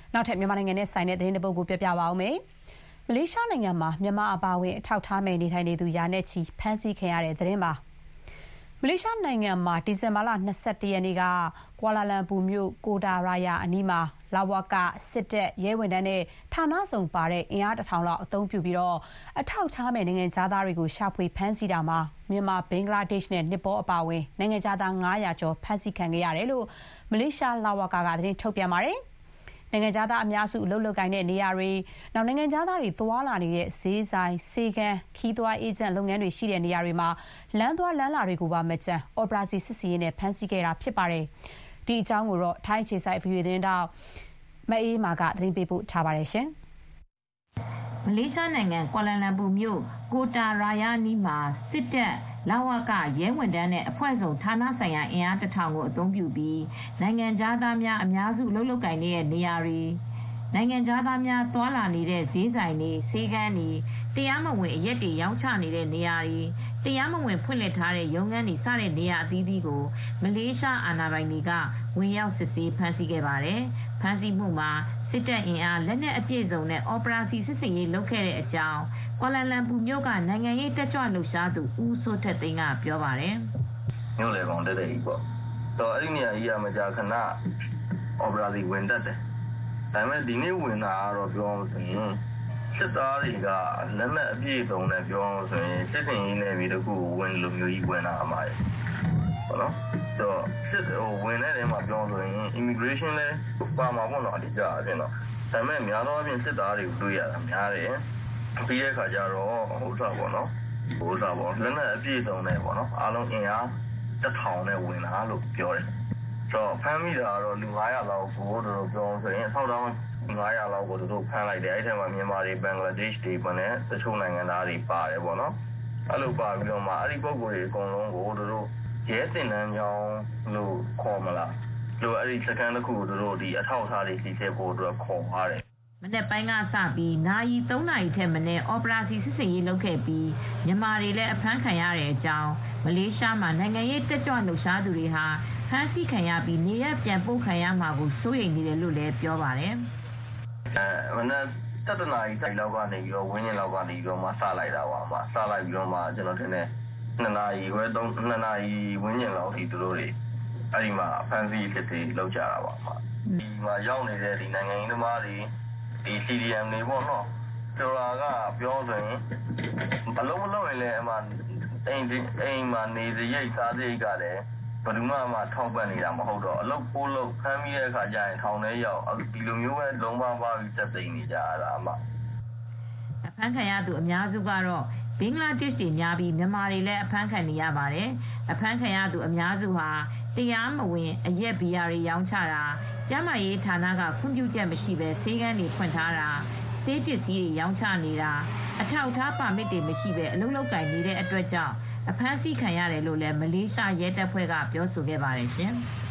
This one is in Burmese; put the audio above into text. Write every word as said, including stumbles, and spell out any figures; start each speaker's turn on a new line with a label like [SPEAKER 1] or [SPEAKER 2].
[SPEAKER 1] နောက်ထပ်မြန်မာနိုင်ငံနဲ့ဆိုင်တဲ့သတင်းတစ်ပုဒ်ကိုပြပြပါဦးမယ်။မလေးရှားနိုင်ငံမှာမြန်မာအပါအဝင်အထောက်ထားမဲ့နေထိုင်နေသူရာနဲ့ချီဖမ်းဆီးခံရတဲ့သတင်းပါ။မလေးရှားနိုင်ငံမှာဒီဇင်ဘာလ၂၁ရက်နေ့ကကွာလာလမ်ပူမြို့ကိုတာရာယာအနီးမှာလဝကစစ်တပ်ရဲဝန်ထမ်းနဲ့ဌာနဆောင်ပါတဲ့အင်အားတစ်ထောင်လောက်အသုံးပြုပြီးတော့အထောက်ထားမဲ့နိုင်ငံသားတွေကိုရှာဖွေဖမ်းဆီးတာမှာမြန်မာဘင်္ဂလားဒေ့ရှ်နဲ့နှစ်ပေါ်အပါအဝင်နိုင်ငံသား၅၀၀ကျော်ဖမ်းဆီးခံခဲ့ရတယ်လို့မလေးရှားလဝကကသတင်းထုတ်ပြန်ပါတယ်။နိုင်ငံသားအများစုအလုပ်လုပ်ကိုင်တဲ့နေရာတွေနောက်နိုင်ငံသားတွေသွားလာနေတဲ့ဈေးဆိုင်စေကန်းခီးသွွားအေဂျင့်လုပ်ငန်းတွေရှိတဲ့နေရာတွေမှာလမ်းသွားလမ်းလာတွေကိုပါမကြမ်းအော်ပရာစီစစ်စီရေးနဲ့ဖမ်းဆီးခဲ့တာဖြစ်ပါတယ်။ဒီအကြောင်းကိုတော့ထိုင်းခြေဆိုင် ဗီအိုအေ သတင်းတောက်မအေးမာကသတင်းပေးပို့ထားပါတယ်ရှင်
[SPEAKER 2] ။မလေးရှားနိုင်ငံကွာလာလမ်ပူမြို့ကိုတာရာယာနီးမှာစစ်တပ်လဝကရဲဝန်ထမ်းနဲ့အဖွဲ့စုံဌာနဆိုင်ရာအင်အားတစ်ထောင်ကိုအသုံးပြုပြီးနိုင်ငံသားများအများစုလှုပ်လှုပ်ကိုင်နေတဲ့နေရာတွေနိုင်ငံသားများသွားလာနေတဲ့ဈေးဆိုင်တွေဆေးကန်းတွေတရားမဝင်အရက်တွေရောင်းချနေတဲ့နေရာတွေတရားမဝင်ဖွင့်လှစ်ထားတဲ့ရုံးခန်းတွေစတဲ့နေရာအသီးသီးကိုမလေးရှားအာဏာပိုင်တွေကဝင်ရောက်စစ်ဆေးဖမ်းဆီးခဲ့ပါတယ်။ဖမ်းဆီးမှုမှာစစ်တပ်အင်အားလက်နက်အပြည့်စုံနဲ့အော်ပရာစီစစ်ဆေးရေးလုပ်ခဲ့တဲ့အကြောင်းကွာလာလမ်ပူမြို့ကနိုင်ငံရေးတက်ကြွလှုပ်ရှားသူဦးစိုးထက်သိန်းကပြောပါတယ်
[SPEAKER 3] ။မြို့လေကောင်တက်တဲ့ကြီးပေါ့။တော့အဲ့ဒီနေရာကြီးကမကြာခဏအော်ပရာစီဝင်တက်တယ်။ဒါပေမဲ့ဒီနေ့ဝင်တာကတော့ပြောအောင်ဆိုရင်စစ်သားတွေကလက်နက်အပြည့်စုံနဲ့ပြောအောင်ဆိုရင်စစ်စင်ရေးနယ်မြေတစ်ခုကိုဝင်လို့မျိုးကြီးဝင်လာအမှား။ဟုတ်နော်။တော့စစ်ဟိုဝင်တဲ့နေရာမှာပြောအောင်ဆိုရင် immigration လဲပါမှာပေါ့နော်အတိအကျအပြင်တော့ဒါပေမဲ့များသောအားဖြင့်စစ်သားတွေကိုတွေ့ရတာများတယ်။ပြီးတဲ့အခါကျတော့ဟိုစားပေါ့နော်ဟိုစားပေါ့လက်နက်အပြည့်စုံနဲ့ပေါ့နော်အားလုံးအင်အားတစ်ထောင်နဲ့ဝင်လာလို့ပြောတယ်ဆိုတော့ဖမ်းမိတာကတော့လူ၅၀၀လောက်ကိုတို့ပြောဆိုရင်ဆောက်တောင်း၅၀၀လောက်ကိုတို့ဖမ်းလိုက်တယ်အဲ့ထဲမှာမြန်မာတွေဘင်္ဂလားဒေ့ရှ်တွေပေါ့နဲ့တချို့နိုင်ငံသားတွေပါတယ်ပေါ့နော်အဲ့လိုပါပြီးတော့မှအဲ့ဒီပုံကိုယ်တွေအကုန်လုံးကိုတို့ရဲစင်တန်းကြောင်းလို့ခေါ်မလားလို့အဲ့ဒီစကန်တစ်ခုကိုတို့ဒီအထောက်အထားတွေစီစစ်ဖို့အတွက်ခေါ်ပါတယ်
[SPEAKER 2] မနေ့ပိုင်းကစပြီးနိုင်သုံးနာရီထက်မနည်းအော်ပရာစီစစ်ဆေးရေးလုပ်ခဲ့ပြီးမြန်မာတွေလည်းအဖမ်းခံရတဲ့အကြောင်းမလေးရှားမှာနိုင်ငံရေးတက်ကြွလှုပ်ရှားသူတွေဟာဖမ်းဆီးခံရပြီးနေရပြန်ပို့ခံရမှာကိုစိုးရိမ်နေတယ်လို့လည်းပြောပါတယ်
[SPEAKER 3] ။အဲမနေ့တတနာရီတိုင်လောက်ကနေပြီးတော့ဝင်းရင်လောက်ကနေပြီးတော့မှစလိုက်တာပါမှာစလိုက်ပြီးတော့မှကျွန်တော်ထင်တယ်နှစ်နာရီခွဲသုံးနှစ်နာရီဝင်းရင်လောက်ထိသူတို့တွေအဲ့ဒီမှာဖမ်းဆီးဖြစ်ပြီးလောက်ကြတာပါမှာဒီမှာရောက်နေတဲ့ဒီနိုင်ငံရေးသမားတွေဒီ စီ ဒီ အမ် တွေပေါ့နော်ဆိုတာကပြောဆိုရင်ဘလုံးမလုံးရင်လည်းအမှအိမ်အိမ်မှာနေစရိတ်စားစရိတ်ကလည်းဘယ်သူမှမထောက်ပံ့နေတာမဟုတ်တော့အလုပ်ပိုးလုပ်ဖမ်းပြီးတဲ့အခါကျရင်ထောင်ထဲရောက်ဒီလိုမျိုးပဲလုံးဝပါပြီးသက်သိမ်းနေကြရတာအမှ
[SPEAKER 2] အဖမ်းခံရသူအများစုကတော့ဘင်္ဂလားဒေ့ရှ်တွေများပြီးမြန်မာတွေလည်းအဖမ်းခံနေရပါတယ်အဖမ်းခံရသူအများစုဟာတရားမဝင်အရက်ဘီယာတွေရောင်းချတာကျန်းမာရေးဌာနကခွင့်ပြုချက်မရှိဘဲဆေးကန်းတွေဖွင့်ထားတာဆေးပစ္စည်းတွေရောင်းချနေတာအထောက်အထားပါမစ်တွေမရှိဘဲအလုပ်လုပ်ကိုင်နေတဲ့အတွက်ကြောင့်အဖမ်းဆီးခံရတယ်လို့လည်းမလေးရှားရဲတပ်ဖွဲ့ကပြောဆိုခဲ့ပါတယ်ရှင်။